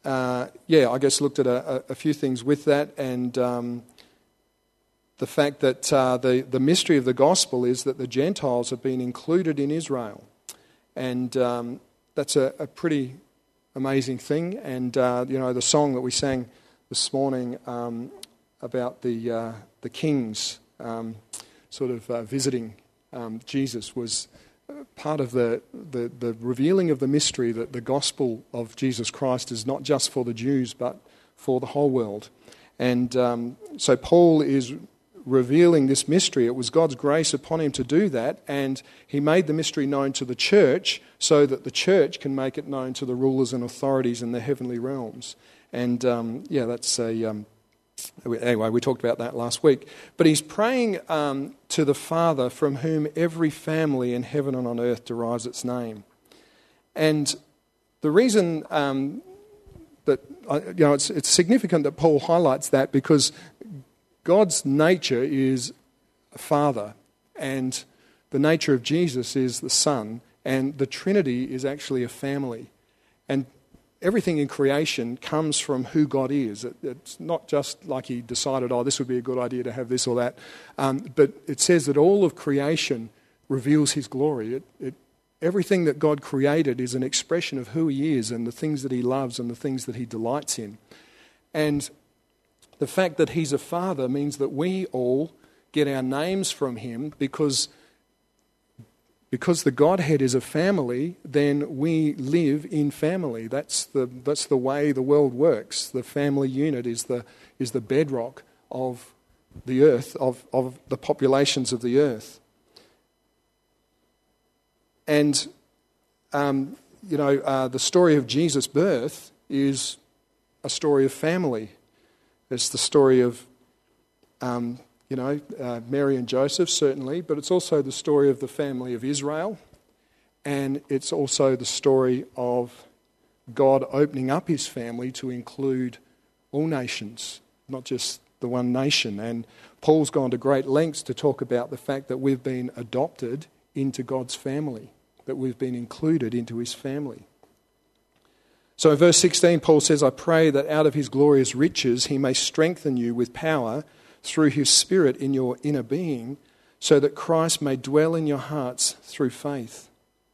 I guess looked at a few things with that, and the fact that the mystery of the gospel is that the Gentiles have been included in Israel. And that's a pretty amazing thing. And, the song that we sang this morning about the kings visiting Jesus was part of the revealing of the mystery that the gospel of Jesus Christ is not just for the Jews but for the whole world. And so Paul is revealing this mystery. It was God's grace upon him to do that, and he made the mystery known to the church so that the church can make it known to the rulers and authorities in the heavenly realms. And that's anyway, we talked about that last week. But he's praying to the Father from whom every family in heaven and on earth derives its name. And the reason it's significant that Paul highlights that because God's nature is a Father, and the nature of Jesus is the Son, and the Trinity is actually a family. And everything in creation comes from who God is. It's not just like he decided, this would be a good idea to have this or that. But it says that all of creation reveals his glory. Everything that God created is an expression of who he is and the things that he loves and the things that he delights in. And the fact that he's a father means that we all get our names from him because the Godhead is a family, then we live in family. That's the way the world works. The family unit is the bedrock of the earth, of the populations of the earth. And the story of Jesus' birth is a story of family. It's the story of, Mary and Joseph, certainly, but it's also the story of the family of Israel, and it's also the story of God opening up his family to include all nations, not just the one nation. And Paul's gone to great lengths to talk about the fact that we've been adopted into God's family, that we've been included into his family. So in verse 16, Paul says, I pray that out of his glorious riches he may strengthen you with power through his Spirit in your inner being, so that Christ may dwell in your hearts through faith.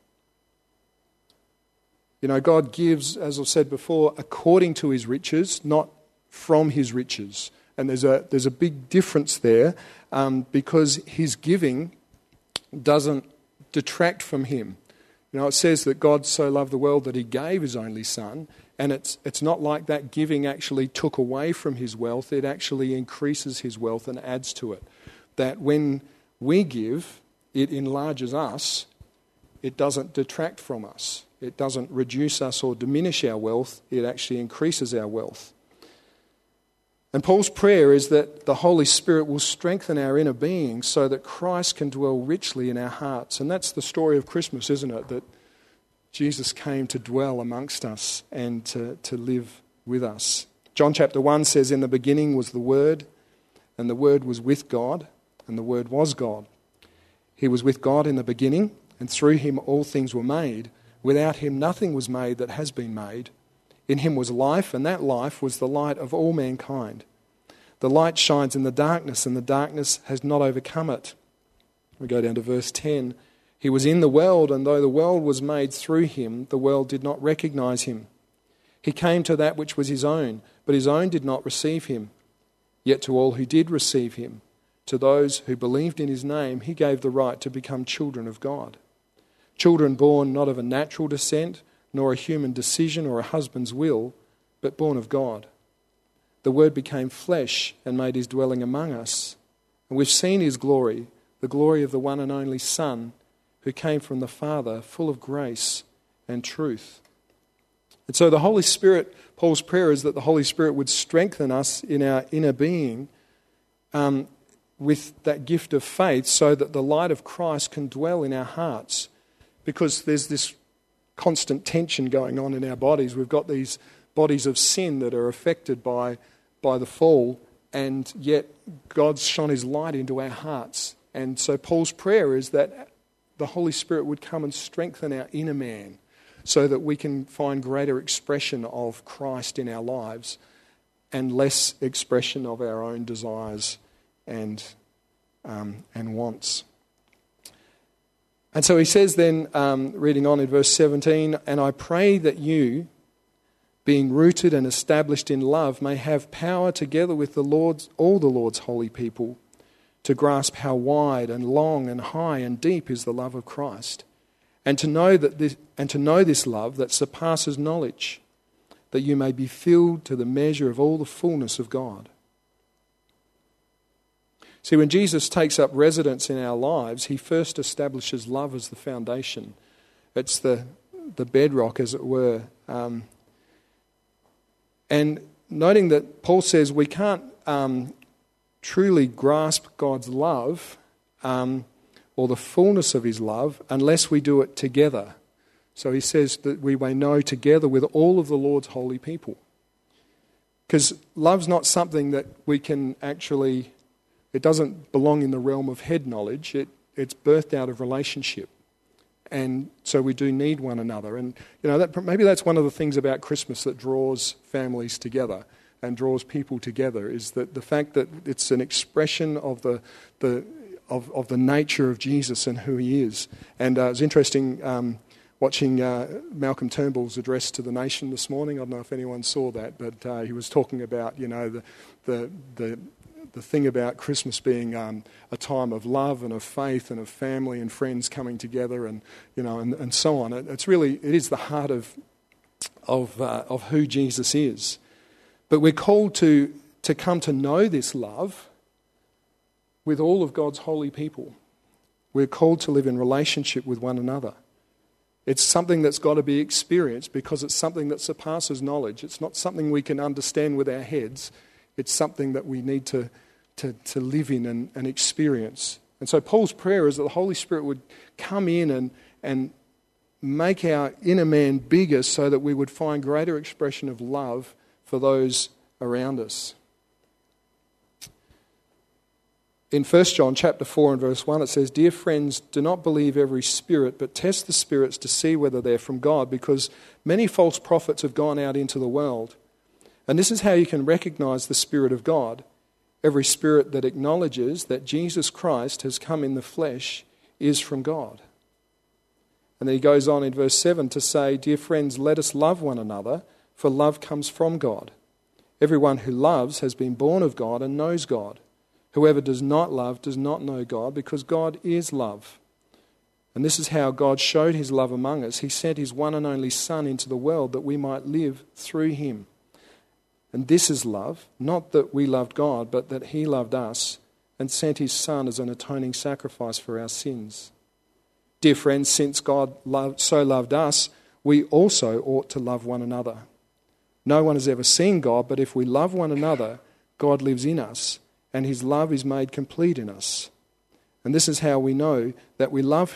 God gives, as I've said before, according to his riches, not from his riches. And there's a big difference there because his giving doesn't detract from him. It says that God so loved the world that he gave his only son, and it's not like that giving actually took away from his wealth. It actually increases his wealth and adds to it. That when we give, it enlarges us. It doesn't detract from us. It doesn't reduce us or diminish our wealth. It actually increases our wealth. And Paul's prayer is that the Holy Spirit will strengthen our inner being so that Christ can dwell richly in our hearts. And that's the story of Christmas, isn't it? That Jesus came to dwell amongst us and to live with us. John chapter 1 says, in the beginning was the Word, and the Word was with God, and the Word was God. He was with God in the beginning, and through him all things were made. Without him nothing was made that has been made. In him was life, and that life was the light of all mankind. The light shines in the darkness, and the darkness has not overcome it. We go down to verse 10. He was in the world, and though the world was made through him, the world did not recognize him. He came to that which was his own, but his own did not receive him. Yet to all who did receive him, to those who believed in his name, he gave the right to become children of God. Children born not of a natural descent, nor a human decision or a husband's will, but born of God. The Word became flesh and made his dwelling among us. And we've seen his glory, the glory of the one and only Son, who came from the Father, full of grace and truth. And so the Holy Spirit, Paul's prayer is that the Holy Spirit would strengthen us in our inner being with that gift of faith so that the light of Christ can dwell in our hearts. Because there's this constant tension going on in our bodies. We've got these bodies of sin that are affected by the fall, and yet God's shone his light into our hearts. And so Paul's prayer is that the Holy Spirit would come and strengthen our inner man, so that we can find greater expression of Christ in our lives and less expression of our own desires and wants. And so he says then, reading on in verse 17, "And I pray that you, being rooted and established in love, may have power together with all the Lord's holy people to grasp how wide and long and high and deep is the love of Christ, and to know this love that surpasses knowledge, that you may be filled to the measure of all the fullness of God." See, when Jesus takes up residence in our lives, he first establishes love as the foundation. It's the bedrock, as it were. And noting that Paul says we can't truly grasp God's love or the fullness of his love unless we do it together. So he says that we may know together with all of the Lord's holy people. Because love's not something that we can actually, it doesn't belong in the realm of head knowledge. It's birthed out of relationship. And so we do need one another. And maybe that's one of the things about Christmas that draws families together and draws people together, is that the fact that it's an expression of the nature of Jesus and who he is. And it was interesting watching Malcolm Turnbull's address to the nation this morning. I don't know if anyone saw that, but he was talking about the thing about Christmas being a time of love and of faith and of family and friends coming together and so on. It is the heart of who Jesus is. But we're called to come to know this love with all of God's holy people. We're called to live in relationship with one another. It's something that's got to be experienced because it's something that surpasses knowledge. It's not something we can understand with our heads. It's something that we need to live in and experience. And so Paul's prayer is that the Holy Spirit would come in and make our inner man bigger so that we would find greater expression of love for those around us. In 1 John chapter 4 and verse 1 it says, "Dear friends, do not believe every spirit, but test the spirits to see whether they're from God, because many false prophets have gone out into the world. And this is how you can recognize the Spirit of God. Every spirit that acknowledges that Jesus Christ has come in the flesh is from God." And then he goes on in verse 7 to say, "Dear friends, let us love one another, for love comes from God. Everyone who loves has been born of God and knows God. Whoever does not love does not know God, because God is love. And this is how God showed his love among us. He sent his one and only Son into the world that we might live through him. And this is love, not that we loved God, but that he loved us and sent his Son as an atoning sacrifice for our sins. Dear friends, since God so loved us, we also ought to love one another. No one has ever seen God, but if we love one another, God lives in us, and his love is made complete in us. And this is how we know that we live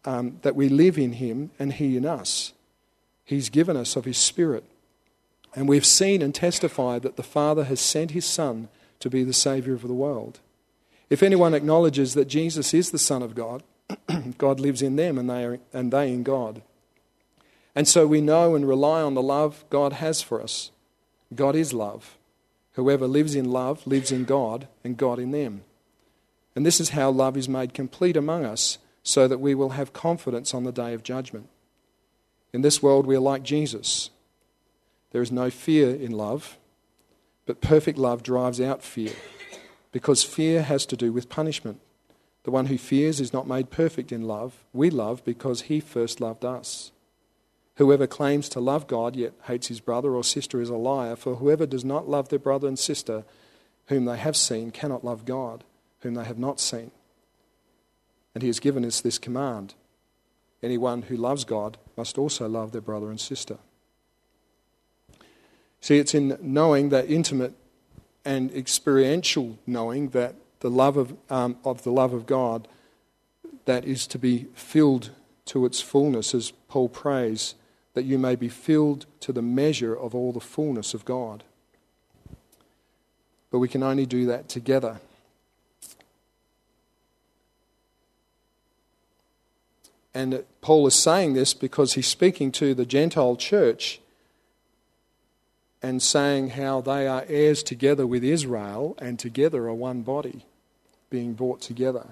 in him and he in us. He's given us of his Spirit. And we've seen and testified that the Father has sent his Son to be the Saviour of the world. If anyone acknowledges that Jesus is the Son of God, God lives in them and they in God. And so we know and rely on the love God has for us. God is love. Whoever lives in love lives in God and God in them. And this is how love is made complete among us, so that we will have confidence on the day of judgment. In this world we are like Jesus. There is no fear in love, but perfect love drives out fear, because fear has to do with punishment. The one who fears is not made perfect in love. We love because he first loved us. Whoever claims to love God yet hates his brother or sister is a liar, for whoever does not love their brother and sister whom they have seen cannot love God, whom they have not seen. And he has given us this command: anyone who loves God must also love their brother and sister. See, it's in knowing that intimate and experiential knowing that the love of the love of God that is to be filled to its fullness, as Paul prays, that you may be filled to the measure of all the fullness of God. But we can only do that together. And Paul is saying this because he's speaking to the Gentile church and saying how they are heirs together with Israel and together are one body, being brought together.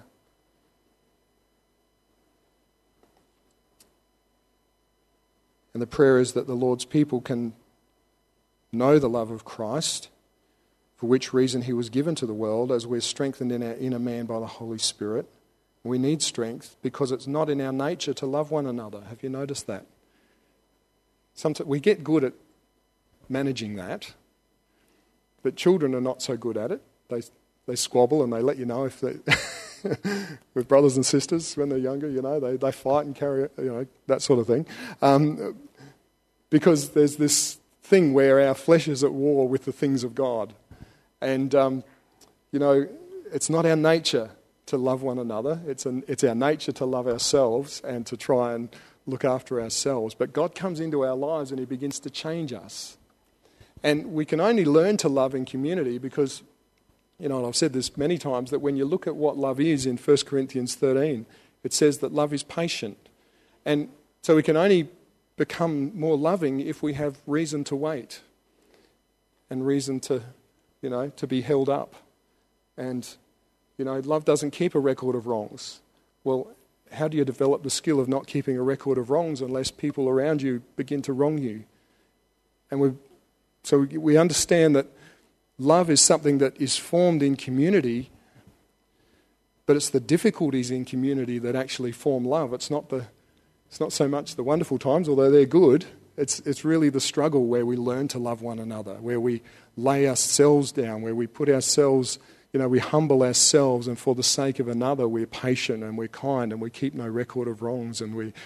And the prayer is that the Lord's people can know the love of Christ, for which reason he was given to the world, as we're strengthened in our inner man by the Holy Spirit. We need strength because it's not in our nature to love one another. Have you noticed that? Sometimes we get good at managing that, but children are not so good at it. They squabble and they let you know if they... with brothers and sisters when they're younger, they fight and carry, that sort of thing. Because there's this thing where our flesh is at war with the things of God. And, it's not our nature to love one another. It's our nature to love ourselves and to try and look after ourselves. But God comes into our lives and he begins to change us. And we can only learn to love in community because, and I've said this many times, that when you look at what love is in 1 Corinthians 13, it says that love is patient. And so we can only become more loving if we have reason to wait and reason to, to be held up. And, love doesn't keep a record of wrongs. Well, how do you develop the skill of not keeping a record of wrongs unless people around you begin to wrong you? And we understand that love is something that is formed in community, but it's the difficulties in community that actually form love. It's not so much the wonderful times, although they're good. It's really the struggle where we learn to love one another, where we lay ourselves down, where we put ourselves, we humble ourselves, and for the sake of another, we're patient and we're kind and we keep no record of wrongs, and we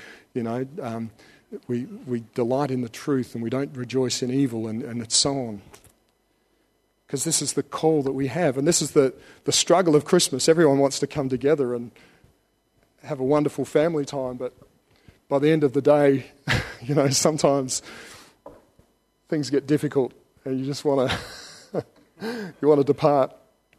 delight in the truth and we don't rejoice in evil, and so on. Because this is the call that we have, and this is the struggle of Christmas. Everyone wants to come together and have a wonderful family time, but by the end of the day, sometimes things get difficult and you just want to depart.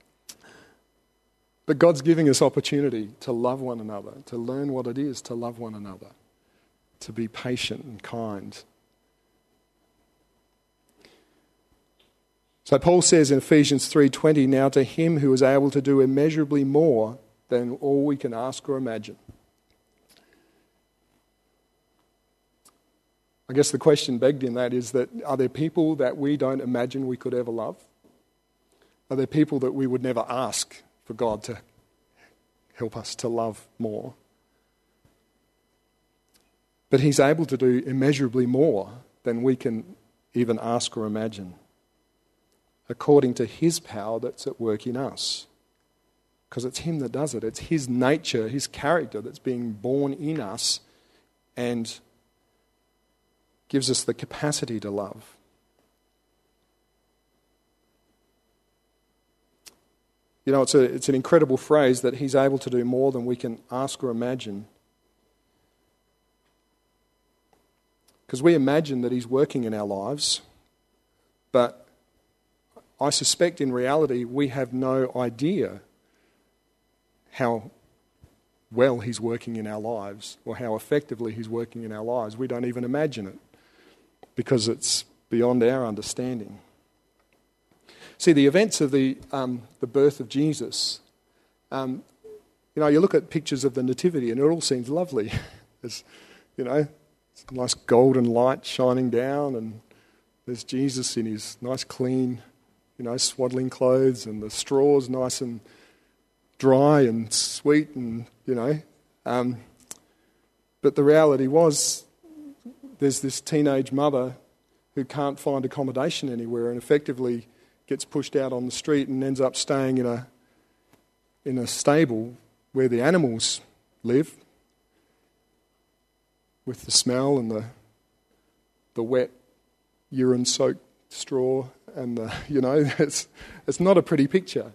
But God's giving us opportunity to love one another, to learn what it is to love one another, to be patient and kind. So Paul says in Ephesians 3:20, now to him who is able to do immeasurably more than all we can ask or imagine. I guess the question begged in that is that, are there people that we don't imagine we could ever love? Are there people that we would never ask for God to help us to love more? But he's able to do immeasurably more than we can even ask or imagine, according to his power that's at work in us. Because it's him that does it. It's his nature, his character that's being born in us and gives us the capacity to love. It's an incredible phrase that he's able to do more than we can ask or imagine. Because we imagine that he's working in our lives, but I suspect in reality we have no idea how well he's working in our lives or how effectively he's working in our lives. We don't even imagine it because it's beyond our understanding. See, the events of the birth of Jesus, you look at pictures of the Nativity and it all seems lovely. There's, nice golden light shining down, and there's Jesus in his nice clean, swaddling clothes, and the straw's nice and dry and sweet, and, but the reality was there's this teenage mother who can't find accommodation anywhere and effectively gets pushed out on the street and ends up staying in a stable where the animals live, with the smell and the wet urine-soaked straw, and it's not a pretty picture.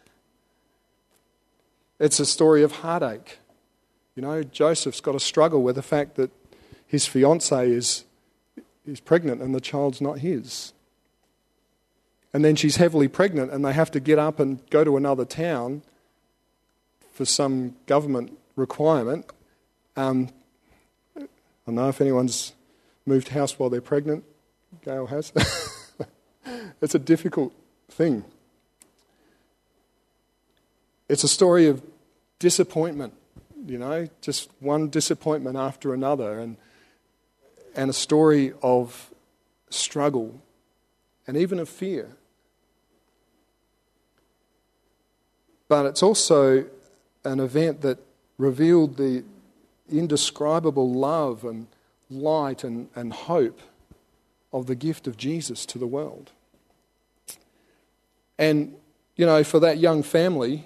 It's a story of heartache. Joseph's got to struggle with the fact that his fiancée is pregnant and the child's not his. And then she's heavily pregnant and they have to get up and go to another town for some government requirement. don't know if anyone's moved house while they're pregnant. Gail has. It's a difficult thing. It's a story of disappointment, just one disappointment after another, and a story of struggle and even of fear. But it's also an event that revealed the indescribable love and light and hope of the gift of Jesus to the world. And, for that young family,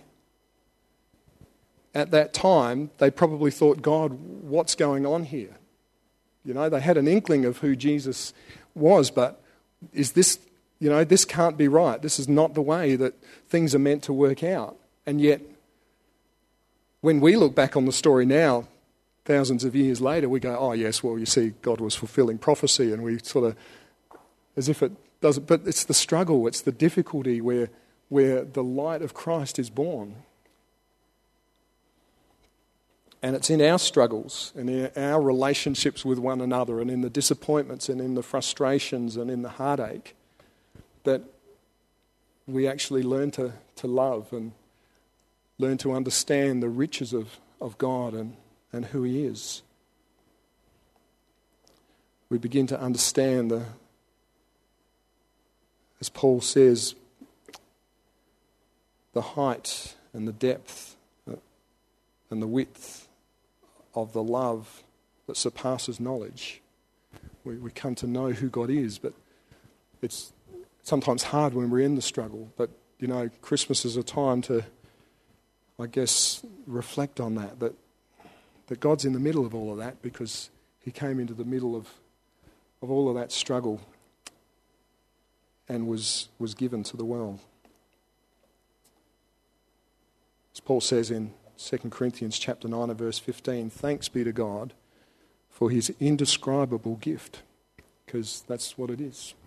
at that time, they probably thought, God, what's going on here? They had an inkling of who Jesus was, but is this, this can't be right. This is not the way that things are meant to work out. And yet, when we look back on the story now, thousands of years later, we go, oh yes, well, you see, God was fulfilling prophecy, and we sort of, as if it doesn't, but it's the struggle, it's the difficulty where the light of Christ is born. And it's in our struggles and in our relationships with one another and in the disappointments and in the frustrations and in the heartache that we actually learn to love and learn to understand the riches of God and who He is. We begin to understand as Paul says, the height and the depth and the width of the love that surpasses knowledge. We come to know who God is, but it's sometimes hard when we're in the struggle. But, Christmas is a time to, I guess, reflect on that God's in the middle of all of that because He came into the middle of all of that struggle and was given to the world. As Paul says in 2 Corinthians chapter 9 and verse 15, thanks be to God for His indescribable gift, because that's what it is.